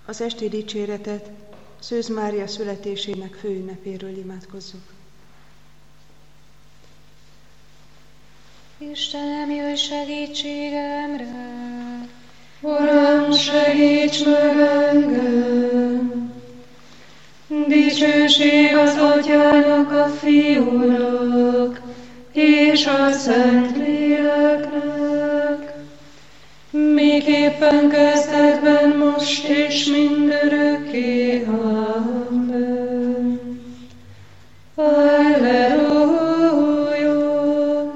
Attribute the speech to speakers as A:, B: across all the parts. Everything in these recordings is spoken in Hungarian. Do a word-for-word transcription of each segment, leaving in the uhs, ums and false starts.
A: Az esti dicséretet Szűz Mária születésének főünnepéről imádkozzuk.
B: Istenem, jöjj segítségemre!
C: Uram, segíts meg engem! Dicsőség az Atyának, a Fiúnak és a Szentléleknek, miképpen kezdetben, most és mindörökké. Amen. Alleluja!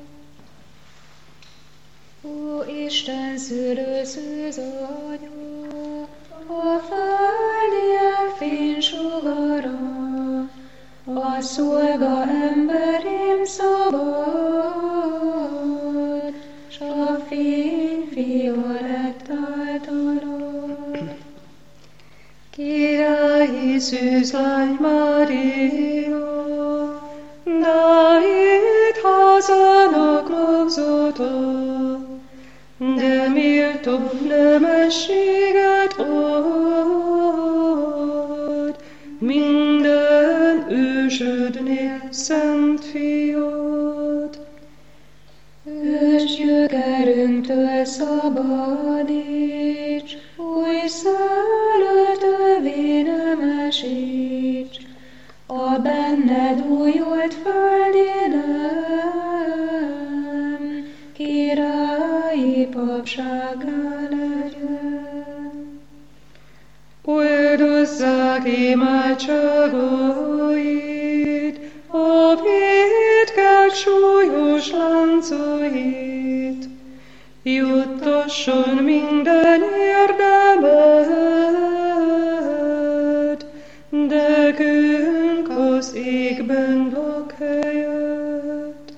B: Ó, Isten szülő szűz anya, a földiek fénysugara, a szolga emberém szabad, s a fényfia lett általad.
C: Királyi szűzlány Mária, Dávid házának magzata, de méltó nemességet ad minden ősödnél szent fiad.
B: Ős gyökerünktől szabadíts, új szellőtövé nemesíts, a benned újult földénem, királyi papsággá legyen.
C: Oldozzák imádságaid, a vétkák súlyos láncait, juttasson minden érdemed, de künk az égben lakhelyet.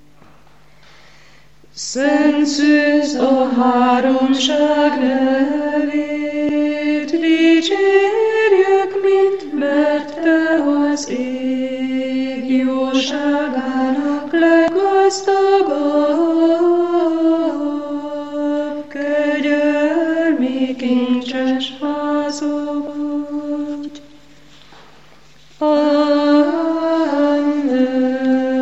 C: Szent Szűz a háromság nevét, dicsérjük, mint mert te az ég jóságának leggazdagabb, kegyelmi kincses háza vagy. Amen.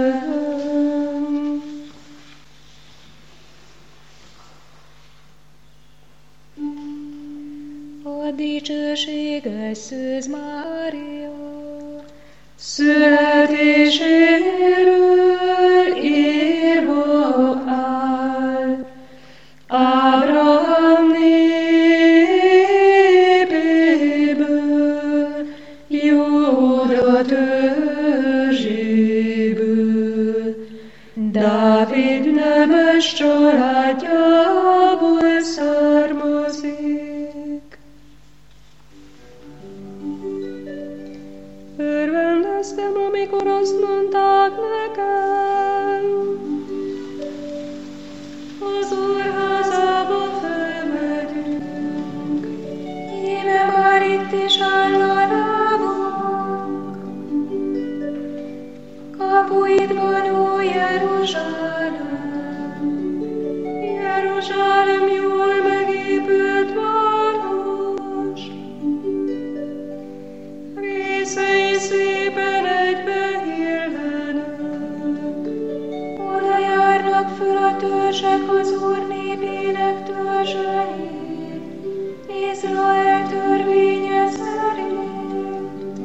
B: A dicsőséges Szűz Mária,
C: születéséről írva áll, Ábrahám népéből, Júda törzséből, Dávid nemes családjából származik. Örvendeztem, amikor azt mondták nekem, az Úrházába felmegyünk.
B: íme már itt is áll a lábunk, kapuidban, ó Jeruzsálem,
C: Jeruzsálem jól megépült város, részei szépen egybeillenek.
B: oda járnak föl a törzsek az Úr népének törzsei, Izrael törvénye szerint,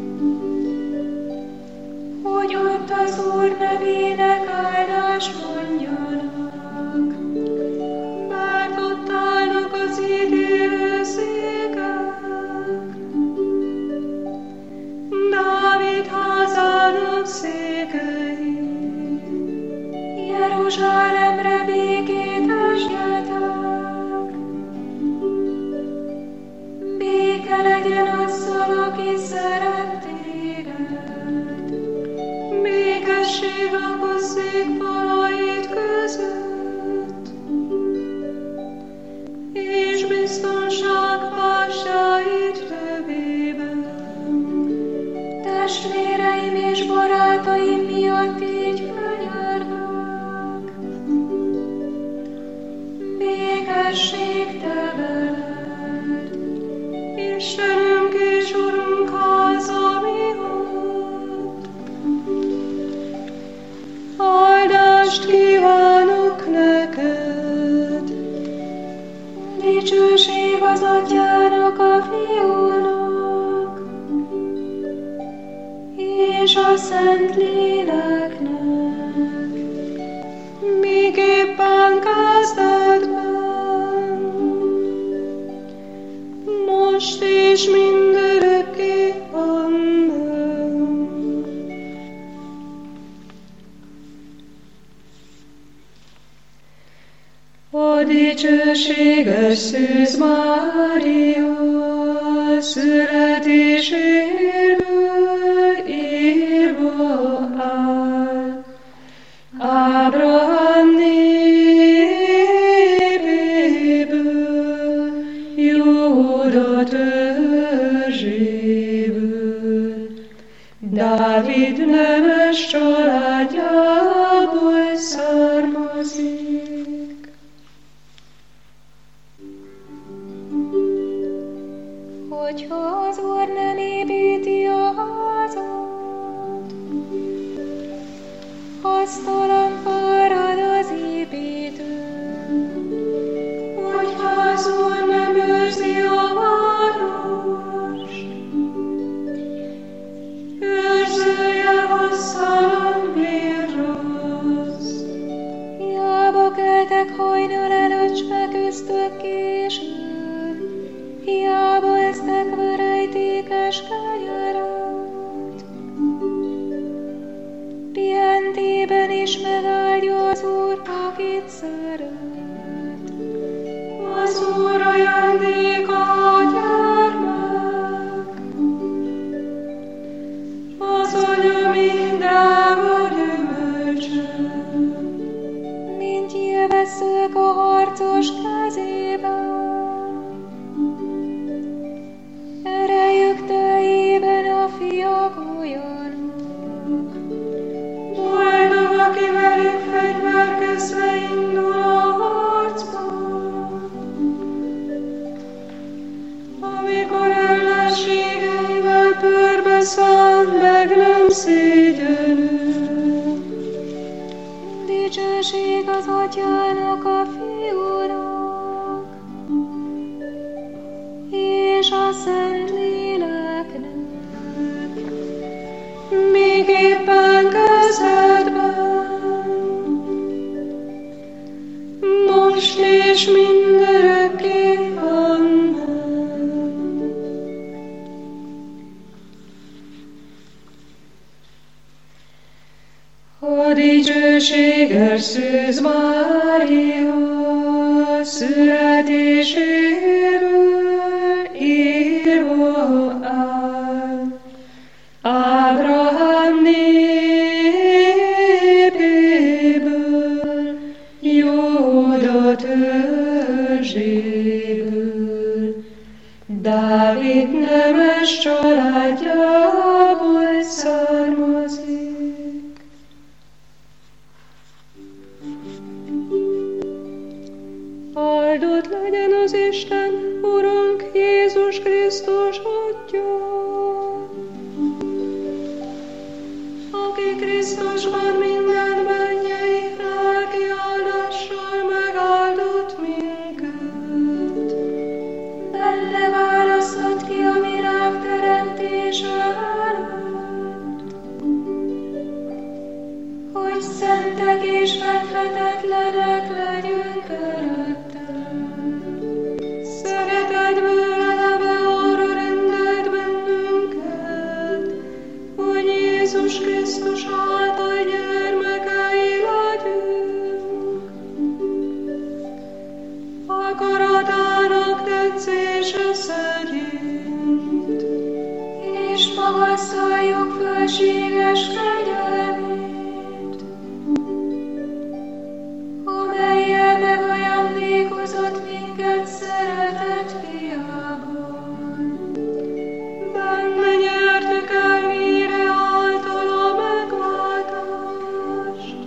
B: hogy ott az Úr nevének áldást mondjanak,
C: Mert ott állnak az ítélő székek, Dávid házának székei.
B: Jeruzsálemre békét adjatok. Béke legyen azzal, aki szeret téged.
C: Békesség lakozzék falait között, és biztonság pársáit tövében.
B: Testvéreim és barátaim miatt így könyörgök. Békesség te veled.
C: Isten
B: dicsőség az Atyának, a Fiúnak, és a Szent Léleknek, miképpen kezdetben, most és mindörökké. Amen. A dicsőséges Szűz Mária születéséről írva áll. Ábrahám népéből, Júda törzséből, Dávid nemes családjából származik.
C: Hogyha az Úr nem építi a házat, hasztalan fárad az építő.
B: Hogyha az Úr nem őrzi a várost, őrzője hasztalan vérrossz.
C: Hiába keltek hajnal előtt, s feküztök későn, hiába esztek verejtékes kenyeret. Pihentében is megáldja az Úr, akit szeret.
B: Az Úr ajándéka a gyermek, az anya mindrága gyümölcse.
C: Mint nyilvesszők a harcos kezében, erejük teljében a fiak olyanok.
B: Boldog, aki velük fegyverkezve indul a harcba, amikor ellenségeivel körbe száll, meg nem szégyenül.
C: Dicsőség az Atyának, a Fiúnak, és a Szent Léleknek,
B: Miképpen kezdetben, most és mindörökké. Amen. A dicsőséges Szűz Mária születéséről írva áll. Ábrahám népéből, Júda törzséből, Dávid nemes családjából származik. Áldott legyen az Isten, Urunk Jézus Krisztus Atya, aki Krisztusban minden mennyei lelki áldással megáldott minket.
C: benne választott ki a világ teremtése előtt, hogy szentek és fethetetlenek legyünk előtte.
B: Szeretetből eleve arra rendelt bennünket, hogy Jézus Krisztus által gyermekei legyünk. Akaratának tetszése szerint,
C: És magasztaljuk fölséges kegyelmét, amellyel megajándékozott minket szeretett fiában.
B: benne nyertük el vére által a megváltást,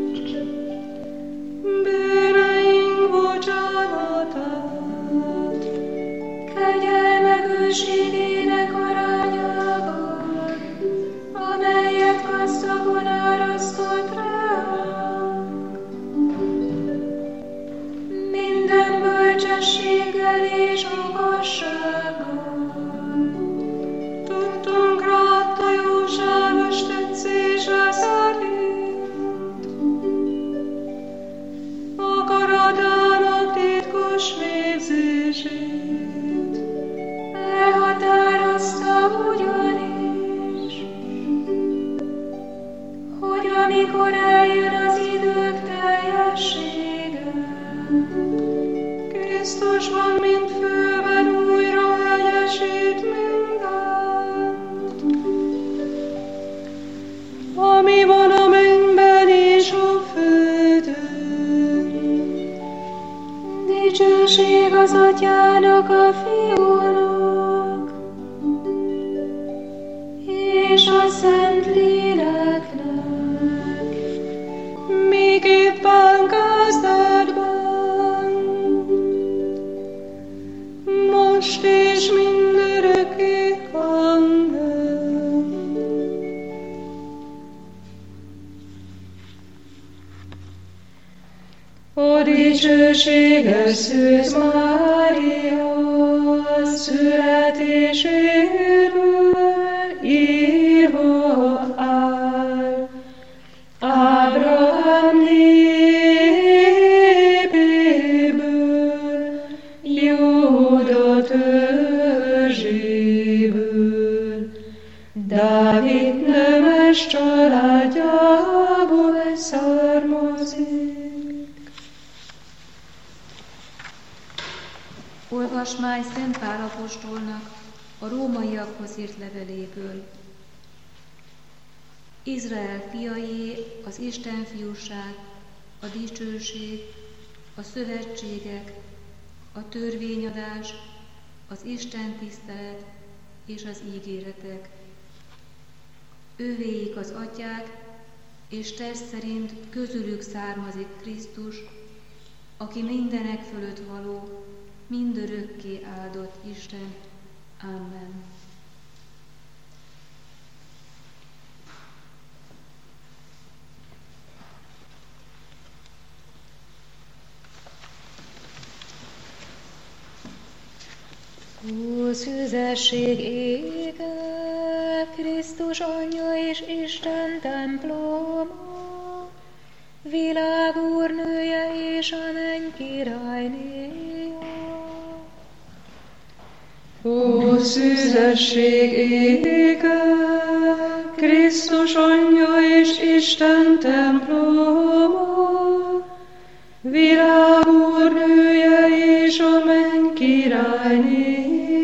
B: bűneink bocsánatát.
C: Kegyelme bőségének arányában, amelyet gazdagon árasztott ránk. Minden bölcsességgel
B: hittel és okossággal.
C: Tudtunk rád a jóságos tetszése szerint, akaratának titkos végzését.
B: Elhatározta ugyanis, hogy amikor eljön az idők teljessége,
C: Krisztusban, mint főben újra hegyesít mindent, ami van a mennyben és a földön.
B: dicsőség az Atyának, a Fiúnak, és a Szent Léleknek,
C: Miképpen kezdetben, most és mindörökké. Amen. A dicsőséges Szűz Mária születéséről írva áll. Ábrahám népéből, Júda törzséből, Dávid nemes családjából származik.
D: Olvasmány Szent Pál apostolnak a rómaiakhoz írt leveléből. Izrael fiaié az Isten fiúság, a dicsőség, a szövetségek, a törvényadás, az Isten tisztelet és az ígéretek. Ővéik az atyák, és test szerint közülük származik Krisztus, aki mindenek fölött való, mindörökké áldott Isten. Amen.
B: Ó, szüzesség ége, Krisztus anyja és Isten temploma, világ úrnője és a menny királynéja.
C: Ó, szüzesség ége, Krisztus anyja és Isten temploma, világ úrnője és a menny királynéja.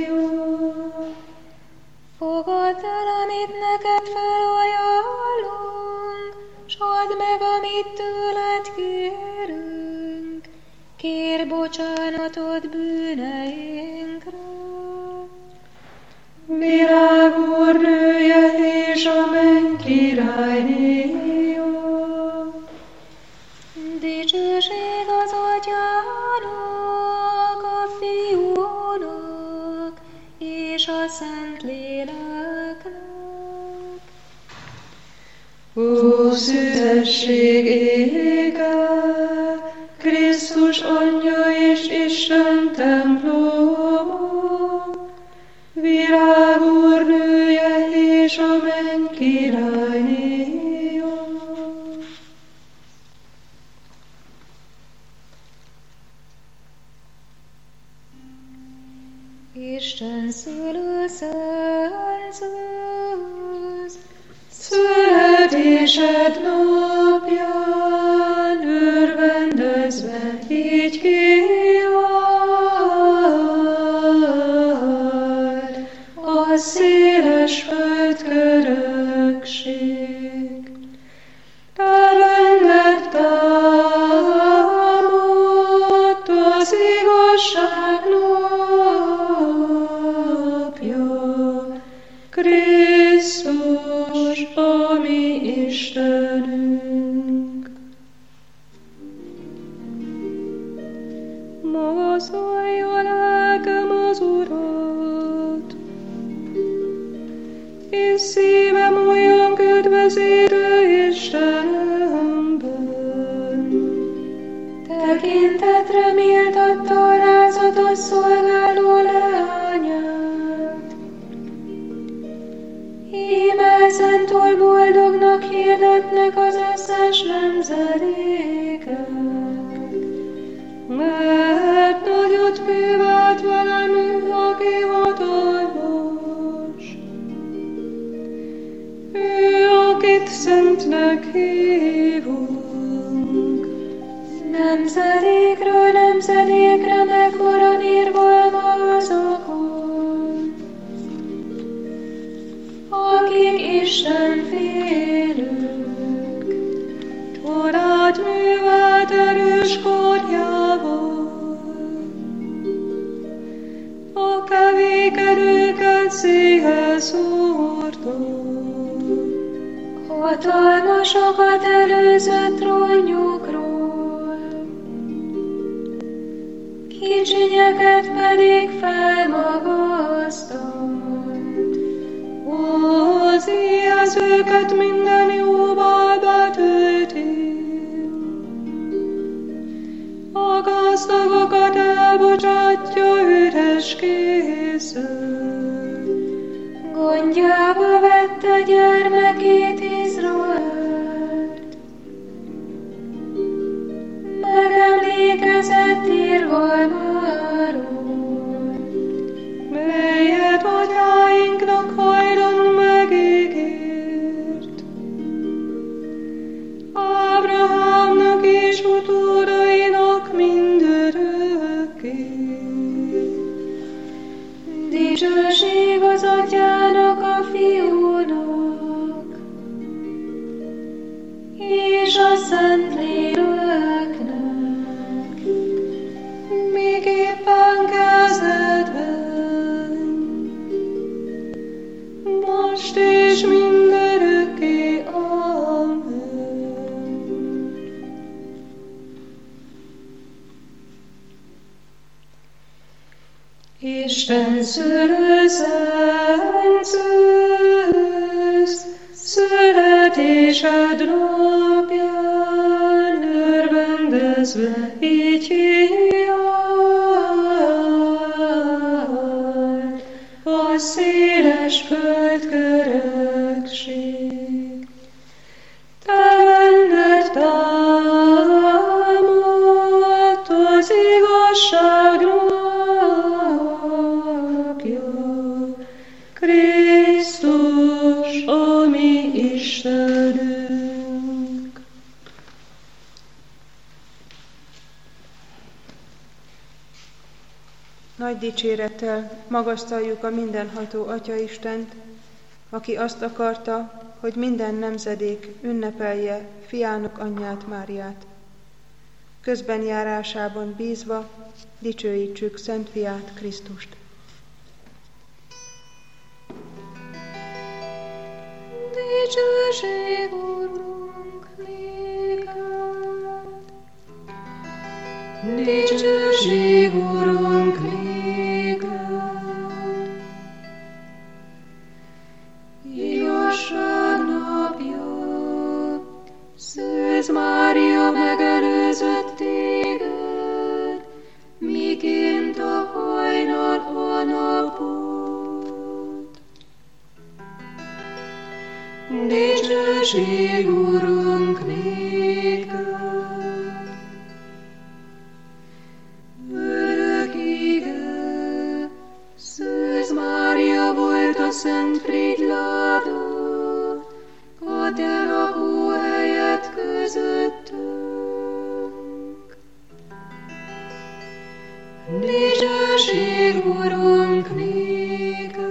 B: Fogadd el, amit neked felajánlunk, s add meg, amit tőled kérünk. Kér bocsánatot bűneinkre.
C: Világ úrnője és a menny királynéja.
B: Dicsőség az Atyának, a Fiúnak és a Szent Léleknek.
C: Ó, szüzesség ége, Krisztus anyja és Isten temploma, világ úrnője és a menny királynéja.
B: Isten szülő Szent Szűz,
C: Születésed napján örvendezve így kiáll a széles földkörökség. Te benned támadt az igazság napja, Krisztus, a mi Istenünk. nemzedékek, mert nagyot művelt velem ő, aki hatalmas. Ő, akit szentnek hívunk, nemzedékről nemzedékre meg van írva azokon, akik Isten félők, Torát művelt erős karjával, a kevékedőket széhez hordta, hatalmasokat előzött trónjukról, kicsinyeket pedig felmagasztott. Az éhezőket minden jóval betölti, a gazdagokat elbocsátja üres kézzel. Gondjába vette gyermekét Izraelt, megemlékezett irgalmáról, melyet atyáinknak hajdan megígért, Ábrahámnak és utódainak mindörökké. Dicsőség az atyának, a fiúnak, és a Szentléleknek, miképpen kezdetben, most és mindörökké. Amen. Isten szülő szent szűz, születésed napján örvendezve így hiány, a széles földköregség. Te benned támadt az igazság napja, Krisztus, a mi Istenünk.
A: Nagy dicsérettel magasztaljuk a mindenható Atyaistent, aki azt akarta, hogy minden nemzedék ünnepelje fiának anyját Máriát. Közben járásában bízva dicsőítsük Szent Fiát, Krisztust.
C: Dicsőség, Urunk, néked! Dicsőség, Urunk, néked! Igazság napja, Szűz Mária megelőzött téged, miként a hajnal a napot. Dicsőség, Urunk, néked! Örök ige, Szűz Mária volt a Szent Frigyláda, a te lakóhelyed közöttünk. Dicsőség, Urunk, néked!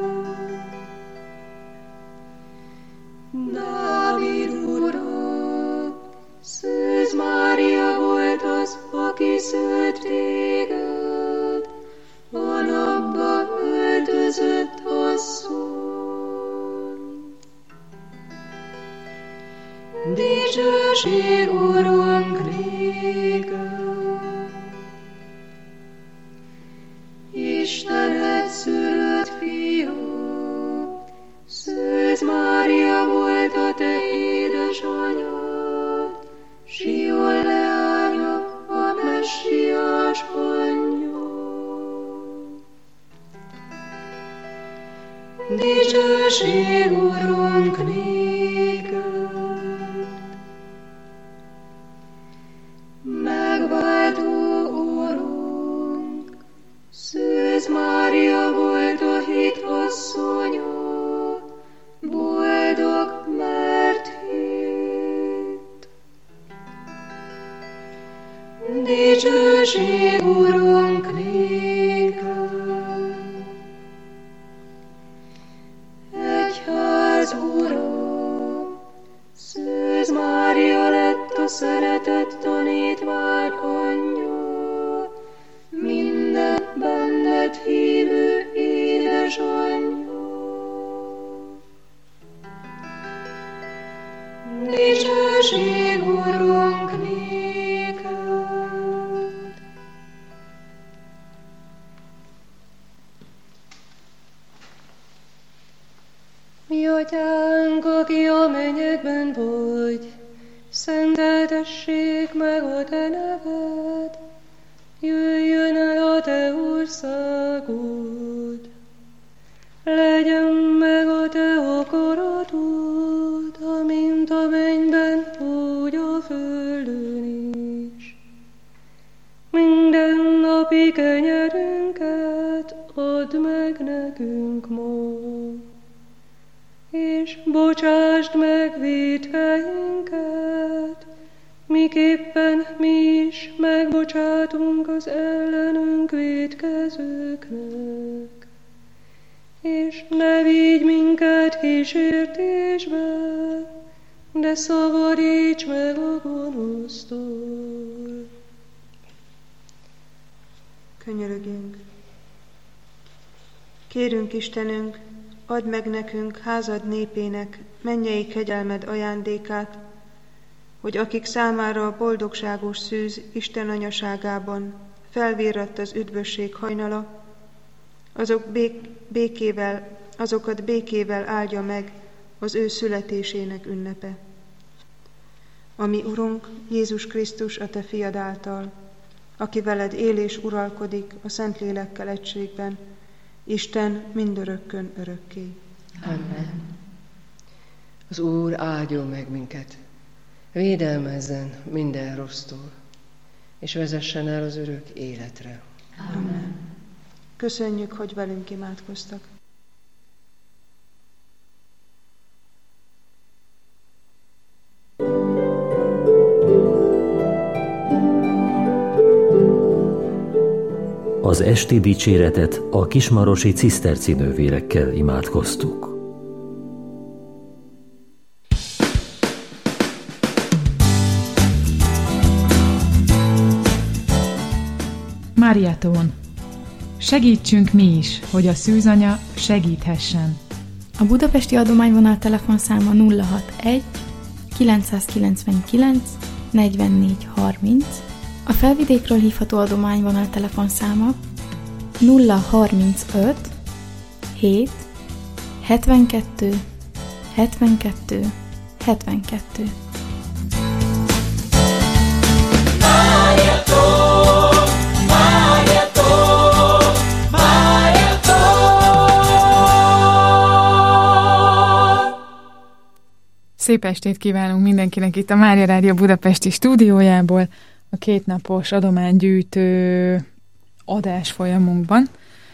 C: Dávid ura, Szűz Mária volt az, aki szült téged, a napba öltözött asszony. Dicsőség, Urunk, néked! Istenet szülött fia, Szűz Mária volt a te édesanyád, Sion leánya, a Messiás anyja. Dicsőség, Urunk, néked!
B: asszonya, boldog, mert hitt. Dicsőség, Urunk, néked. Egyház ura, Szűz Mária lett a szeretett tanítvány anyja, minden benned hívő édesanyja. Dicsőség, Urunk, néked. Mi atyánk, aki a mennyekben vagy, szenteltessék meg a te neved, jöjjön el a te országod, legyen meg a te akaratod, amint a mennyben, úgy a földön is. Minden napi kenyerünket add meg nekünk ma, és bocsásd meg vétkeinket, miképpen mi is megbocsátunk az ellenünk vétkezőknek. És ne vigy minket kísértésbe, de szabadíts meg a gonosztól.
A: Könyörögjünk. Kérünk, Istenünk, add meg nekünk házad népének mennyei kegyelmed ajándékát, hogy akik számára a boldogságos szűz Isten anyaságában felvirradt az üdvösség hajnala, azok bék, békével, azokat békével áldja meg az ő születésének ünnepe. Ami Urunk, Jézus Krisztus a te fiad által, aki veled él és uralkodik a Szentlélekkel egységben, Isten mindörökkön örökké.
E: Amen. Az Úr áldjon meg minket, védelmezzen minden rossztól, és vezessen el az örök életre.
A: Amen. Köszönjük, hogy velünk imádkoztak.
F: Az esti dicséretet a kismarosi ciszterci nővérekkel imádkoztuk.
G: Máriáton, segítsünk mi is, hogy a szűzanya segíthessen.
H: A budapesti adományvonal telefonszáma nulla hatvanegy kilencszázkilencvenkilenc negyvennégy harminc, a felvidékről hívható adományvonal telefonszáma nulla harmincöt hét hetvenkettő hetvenkettő hetvenkettő.
G: Szép estét kívánunk mindenkinek itt a Mária Rádió budapesti stúdiójából, a kétnapos adománygyűjtő adásfolyamunkban.